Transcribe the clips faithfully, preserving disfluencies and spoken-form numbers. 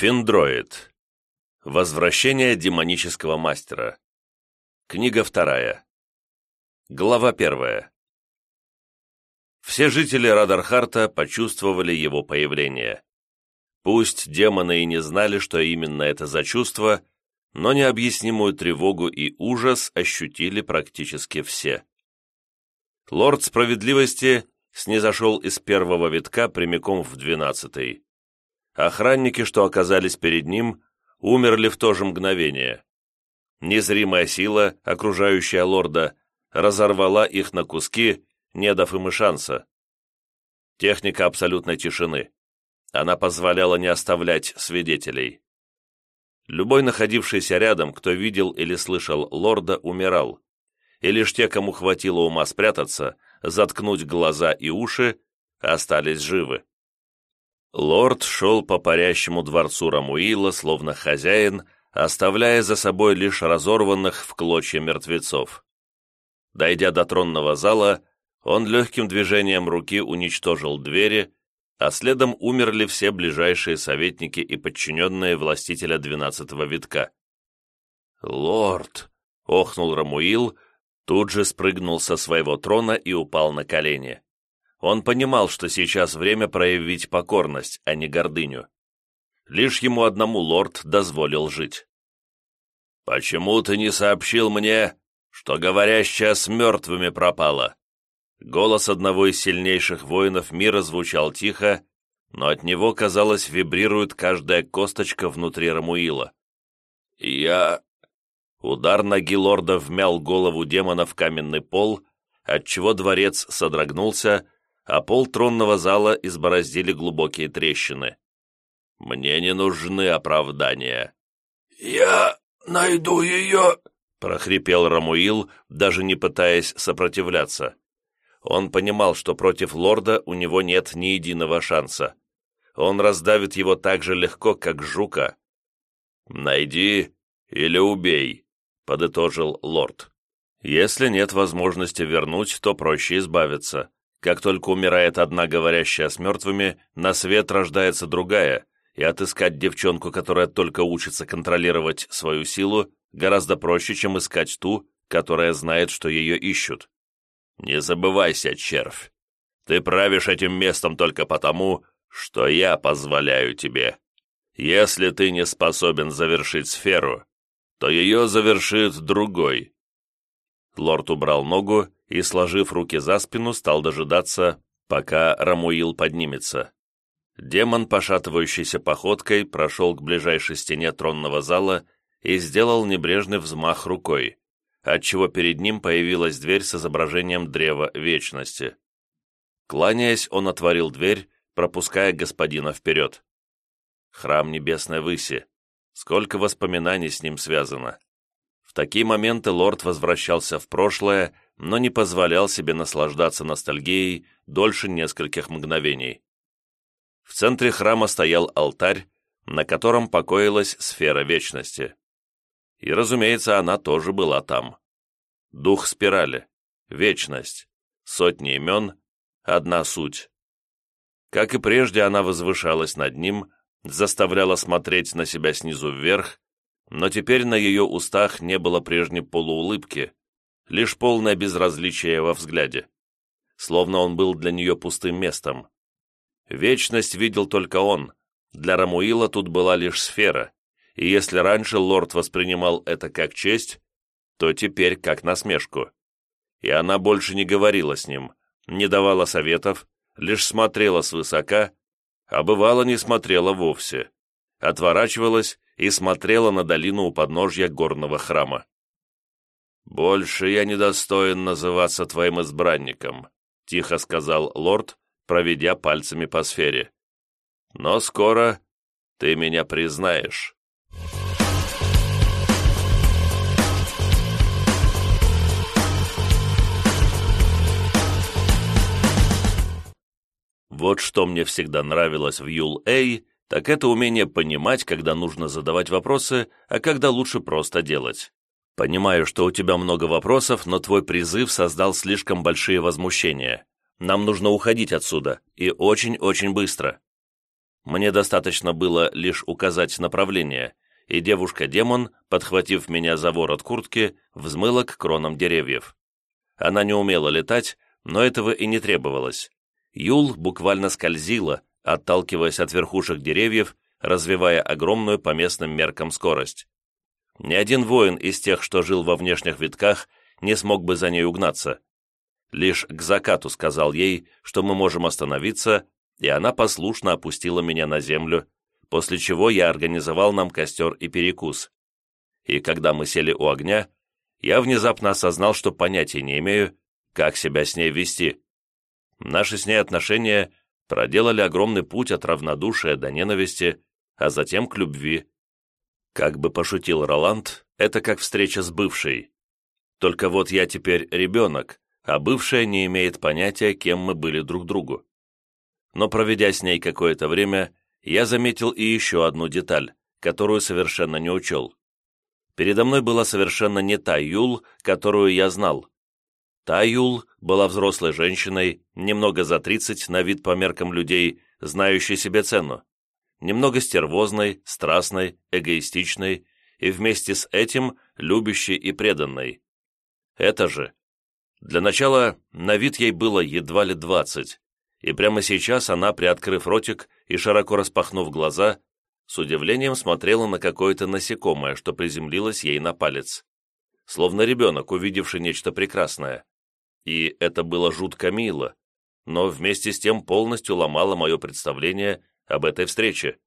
Финдроид. Возвращение демонического мастера. Книга вторая. Глава первая. Все жители Радархарта почувствовали его появление. Пусть демоны и не знали, что именно это за чувство, но необъяснимую тревогу и ужас ощутили практически все. Лорд Справедливости снизошел из первого витка прямиком в двенадцатый. Охранники, что оказались перед ним, умерли в то же мгновение. Незримая сила, окружающая лорда, разорвала их на куски, не дав им и шанса. Техника абсолютной тишины. Она позволяла не оставлять свидетелей. Любой находившийся рядом, кто видел или слышал лорда, умирал, и лишь те, кому хватило ума спрятаться, заткнуть глаза и уши, остались живы. Лорд шел по парящему дворцу Рамуила, словно хозяин, оставляя за собой лишь разорванных в клочья мертвецов. Дойдя до тронного зала, он легким движением руки уничтожил двери, а следом умерли все ближайшие советники и подчиненные властителя двенадцатого витка. «Лорд!» — охнул Рамуил, тут же спрыгнул со своего трона и упал на колени. Он понимал, что сейчас время проявить покорность, а не гордыню. Лишь ему одному лорд дозволил жить. «Почему ты не сообщил мне, что говорящая с мертвыми пропала?» Голос одного из сильнейших воинов мира звучал тихо, но от него, казалось, вибрирует каждая косточка внутри Рамуила. «Я...» Удар ноги лорда вмял голову демона в каменный пол, отчего дворец содрогнулся, а пол тронного зала избороздили глубокие трещины. «Мне не нужны оправдания». «Я найду ее», — прохрипел Рамуил, даже не пытаясь сопротивляться. Он понимал, что против лорда у него нет ни единого шанса. Он раздавит его так же легко, как жука. «Найди или убей», — подытожил лорд. «Если нет возможности вернуть, то проще избавиться. Как только умирает одна говорящая с мертвыми, на свет рождается другая, и отыскать девчонку, которая только учится контролировать свою силу, гораздо проще, чем искать ту, которая знает, что ее ищут. Не забывайся, червь. Ты правишь этим местом только потому, что я позволяю тебе. Если ты не способен завершить сферу, то ее завершит другой». Лорд убрал ногу и, сложив руки за спину, стал дожидаться, пока Рамуил поднимется. Демон, пошатывающейся походкой, прошел к ближайшей стене тронного зала и сделал небрежный взмах рукой, отчего перед ним появилась дверь с изображением древа вечности. Кланяясь, он отворил дверь, пропуская господина вперед. Храм Небесной Выси. Сколько воспоминаний с ним связано. В такие моменты лорд возвращался в прошлое, но не позволял себе наслаждаться ностальгией дольше нескольких мгновений. В центре храма стоял алтарь, на котором покоилась сфера вечности. И, разумеется, она тоже была там. Дух спирали, вечность, сотни имен, одна суть. Как и прежде, она возвышалась над ним, заставляла смотреть на себя снизу вверх, но теперь на ее устах не было прежней полуулыбки, лишь полное безразличие во взгляде, словно он был для нее пустым местом. Вечность видел только он, для Рамуила тут была лишь сфера, и если раньше лорд воспринимал это как честь, то теперь как насмешку. И она больше не говорила с ним, не давала советов, лишь смотрела свысока, а бывало не смотрела вовсе, отворачивалась и смотрела на долину у подножья горного храма. «Больше я недостоин называться твоим избранником», — тихо сказал лорд, проведя пальцами по сфере. «Но скоро ты меня признаешь». Вот что мне всегда нравилось в Юл-Эй, так это умение понимать, когда нужно задавать вопросы, а когда лучше просто делать. Понимаю, что у тебя много вопросов, но твой призыв создал слишком большие возмущения. Нам нужно уходить отсюда, и очень-очень быстро. Мне достаточно было лишь указать направление, и девушка-демон, подхватив меня за ворот куртки, взмыла к кронам деревьев. Она не умела летать, но этого и не требовалось. Юл буквально скользила, отталкиваясь от верхушек деревьев, развивая огромную по местным меркам скорость. Ни один воин из тех, что жил во внешних витках, не смог бы за ней угнаться. Лишь к закату сказал ей, что мы можем остановиться, и она послушно опустила меня на землю, после чего я организовал нам костер и перекус. И когда мы сели у огня, я внезапно осознал, что понятия не имею, как себя с ней вести. Наши с ней отношения проделали огромный путь от равнодушия до ненависти, а затем к любви. Как бы пошутил Роланд, это как встреча с бывшей. Только вот я теперь ребенок, а бывшая не имеет понятия, кем мы были друг другу. Но проведя с ней какое-то время, я заметил и еще одну деталь, которую совершенно не учел. Передо мной была совершенно не та Юл, которую я знал. Та Юл была взрослой женщиной, немного за тридцать на вид по меркам людей, знающей себе цену, немного стервозной, страстной, эгоистичной и вместе с этим любящей и преданной. Это же. Для начала, на вид ей было едва ли двадцать, и прямо сейчас она, приоткрыв ротик и широко распахнув глаза, с удивлением смотрела на какое-то насекомое, что приземлилось ей на палец. Словно ребенок, увидевший нечто прекрасное. И это было жутко мило, но вместе с тем полностью ломало мое представление об этой встрече.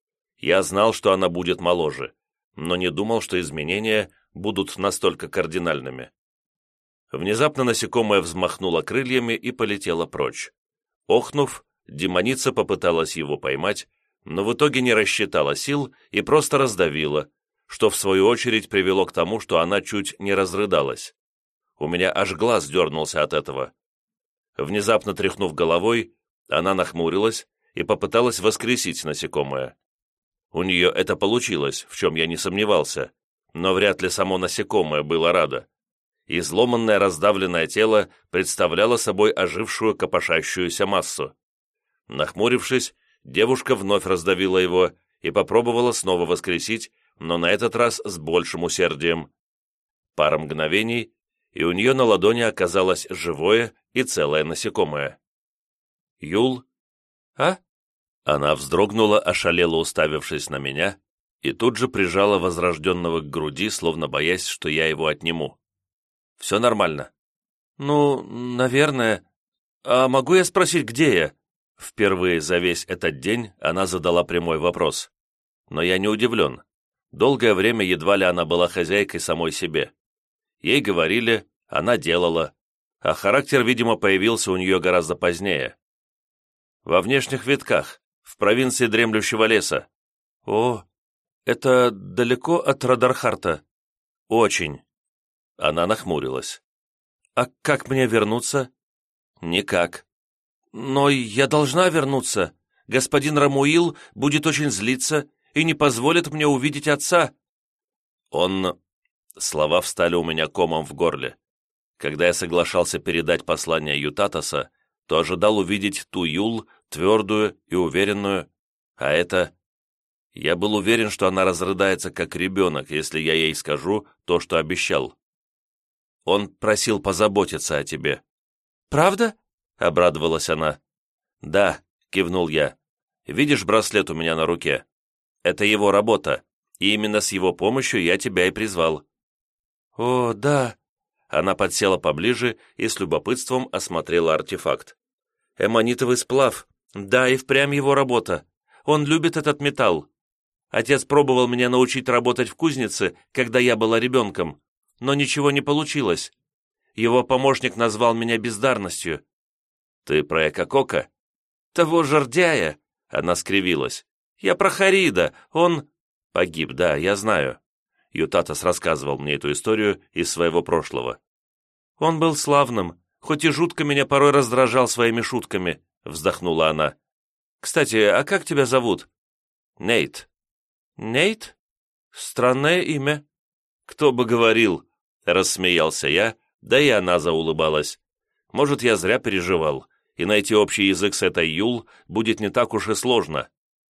Я знал, что она будет моложе, но не думал, что изменения будут настолько кардинальными. Внезапно насекомое взмахнуло крыльями и полетело прочь. Охнув, демоница попыталась его поймать, но в итоге не рассчитала сил и просто раздавила, что в свою очередь привело к тому, что она чуть не разрыдалась. У меня аж глаз дернулся от этого. Внезапно тряхнув головой, она нахмурилась и попыталась воскресить насекомое. У нее это получилось, в чем я не сомневался, но вряд ли само насекомое было радо. Изломанное раздавленное тело представляло собой ожившую копошащуюся массу. Нахмурившись, девушка вновь раздавила его и попробовала снова воскресить, но на этот раз с большим усердием. Пара мгновений, и у нее на ладони оказалось живое и целое насекомое. «Юл?» «А?» Она вздрогнула, ошалела, уставившись на меня, и тут же прижала возрожденного к груди, словно боясь, что я его отниму. «Все нормально?» «Ну, наверное. А могу я спросить, где я?» Впервые за весь этот день она задала прямой вопрос. Но я не удивлен. Долгое время едва ли она была хозяйкой самой себе. Ей говорили, она делала, а характер, видимо, появился у нее гораздо позднее. «Во внешних витках, в провинции Дремлющего леса». «О, это далеко от Радархарта?» «Очень». Она нахмурилась. «А как мне вернуться?» «Никак». «Но я должна вернуться. Господин Рамуил будет очень злиться и не позволит мне увидеть отца». «Он...» Слова встали у меня комом в горле. Когда я соглашался передать послание Ютатоса, то ожидал увидеть ту Юл, твердую и уверенную, а это... Я был уверен, что она разрыдается как ребенок, если я ей скажу то, что обещал. «Он просил позаботиться о тебе». «Правда?» — обрадовалась она. «Да», — кивнул я. «Видишь браслет у меня на руке? Это его работа, и именно с его помощью я тебя и призвал». «О, да». Она подсела поближе и с любопытством осмотрела артефакт. «Эмонитовый сплав. Да, и впрямь его работа. Он любит этот металл. Отец пробовал меня научить работать в кузнице, когда я была ребенком, но ничего не получилось. Его помощник назвал меня бездарностью». «Ты про Экокока?» «Того жердяя», — она скривилась. «Я про Харида, он...» «Погиб, да, я знаю». Ютатос рассказывал мне эту историю из своего прошлого. «Он был славным, хоть и жутко меня порой раздражал своими шутками», — вздохнула она. «Кстати, а как тебя зовут?» «Нейт». «Нейт? Странное имя». «Кто бы говорил», — рассмеялся я, да и она заулыбалась. «Может, я зря переживал, и найти общий язык с этой Юл будет не так уж и сложно.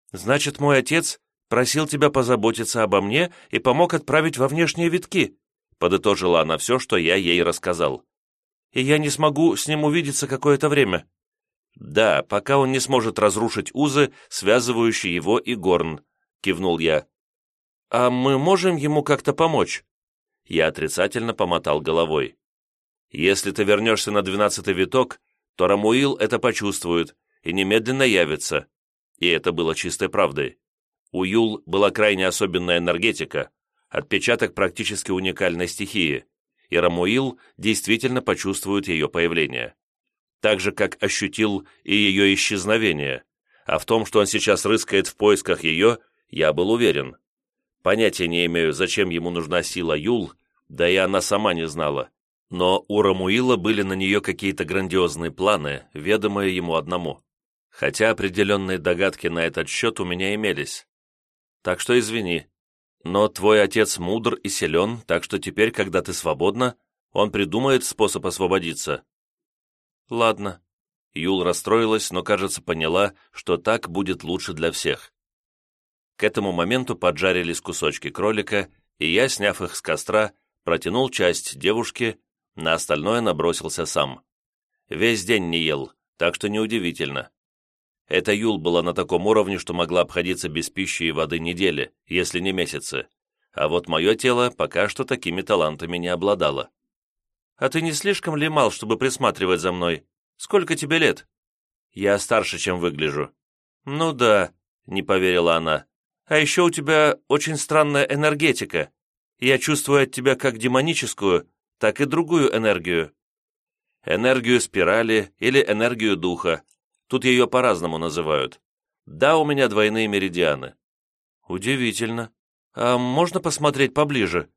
Значит, мой отец просил тебя позаботиться обо мне и помог отправить во внешние витки», подытожила она все, что я ей рассказал. «И я не смогу с ним увидеться какое-то время». «Да, пока он не сможет разрушить узы, связывающие его и Горн», кивнул я. «А мы можем ему как-то помочь?» Я отрицательно помотал головой. «Если ты вернешься на двенадцатый виток, то Рамуил это почувствует и немедленно явится». И это было чистой правдой. У Юл была крайне особенная энергетика, отпечаток практически уникальной стихии, и Рамуил действительно почувствует ее появление. Так же, как ощутил и ее исчезновение, а в том, что он сейчас рыскает в поисках ее, я был уверен. Понятия не имею, зачем ему нужна сила Юл, да и она сама не знала, но у Рамуила были на нее какие-то грандиозные планы, ведомые ему одному. Хотя определенные догадки на этот счет у меня имелись. Так что извини, но твой отец мудр и силен, так что теперь, когда ты свободна, он придумает способ освободиться». «Ладно». Юл расстроилась, но, кажется, поняла, что так будет лучше для всех. К этому моменту поджарились кусочки кролика, и я, сняв их с костра, протянул часть девушке, на остальное набросился сам. Весь день не ел, так что неудивительно. Эта Юл была на таком уровне, что могла обходиться без пищи и воды недели, если не месяцы. А вот мое тело пока что такими талантами не обладало. «А ты не слишком ли мал, чтобы присматривать за мной? Сколько тебе лет?» «Я старше, чем выгляжу». «Ну да», — не поверила она. «А еще у тебя очень странная энергетика. Я чувствую от тебя как демоническую, так и другую энергию». «Энергию спирали или энергию духа. Тут ее по-разному называют. Да, у меня двойные меридианы». «Удивительно. А можно посмотреть поближе?»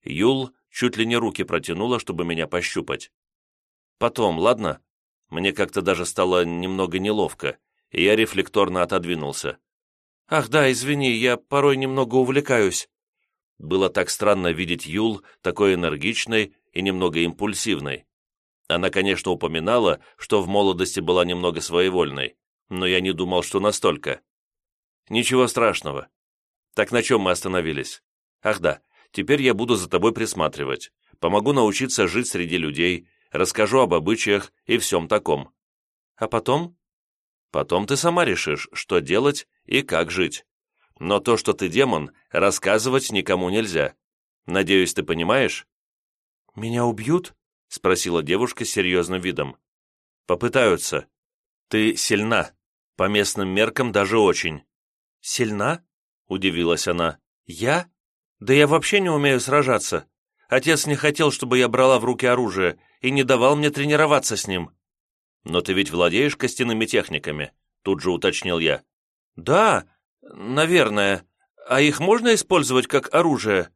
Юл чуть ли не руки протянула, чтобы меня пощупать. «Потом, ладно?» Мне как-то даже стало немного неловко, и я рефлекторно отодвинулся. «Ах да, извини, я порой немного увлекаюсь». Было так странно видеть Юл такой энергичной и немного импульсивной. Она, конечно, упоминала, что в молодости была немного своевольной, но я не думал, что настолько. «Ничего страшного. Так на чем мы остановились? Ах да, теперь я буду за тобой присматривать, помогу научиться жить среди людей, расскажу об обычаях и всем таком. А потом? Потом ты сама решишь, что делать и как жить. Но то, что ты демон, рассказывать никому нельзя. Надеюсь, ты понимаешь?» «Меня убьют?» — спросила девушка с серьезным видом. «Попытаются. Ты сильна. По местным меркам даже очень». «Сильна?» — удивилась она. «Я? Да я вообще не умею сражаться. Отец не хотел, чтобы я брала в руки оружие, и не давал мне тренироваться с ним». «Но ты ведь владеешь костяными техниками?» — тут же уточнил я. «Да, наверное. А их можно использовать как оружие?»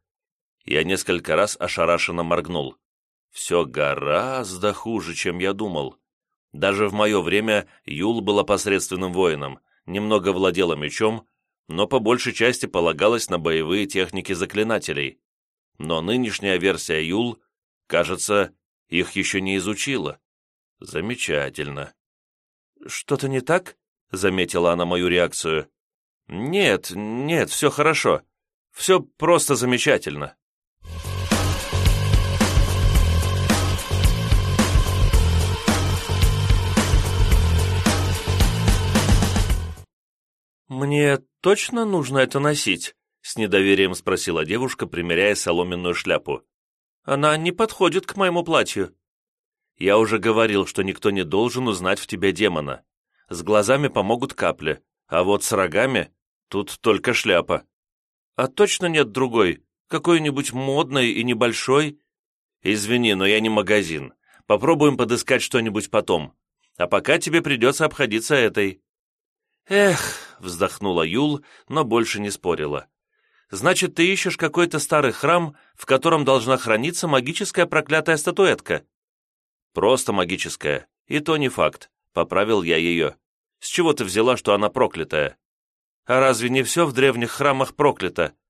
Я несколько раз ошарашенно моргнул. Все гораздо хуже, чем я думал. Даже в мое время Юл была посредственным воином, немного владела мечом, но по большей части полагалась на боевые техники заклинателей. Но нынешняя версия Юл, кажется, их еще не изучила. Замечательно. «Что-то не так?» — заметила она мою реакцию. «Нет, нет, все хорошо. Все просто замечательно». «Мне точно нужно это носить?» — с недоверием спросила девушка, примеряя соломенную шляпу. «Она не подходит к моему платью». «Я уже говорил, что никто не должен узнать в тебе демона. С глазами помогут капли, а вот с рогами тут только шляпа». «А точно нет другой? Какой-нибудь модной и небольшой?» «Извини, но я не магазин. Попробуем подыскать что-нибудь потом. А пока тебе придется обходиться этой». «Эх», — вздохнула Юл, но больше не спорила. «Значит, ты ищешь какой-то старый храм, в котором должна храниться магическая проклятая статуэтка?» «Просто магическая, и то не факт», — поправил я ее. «С чего ты взяла, что она проклятая?» «А разве не все в древних храмах проклято?»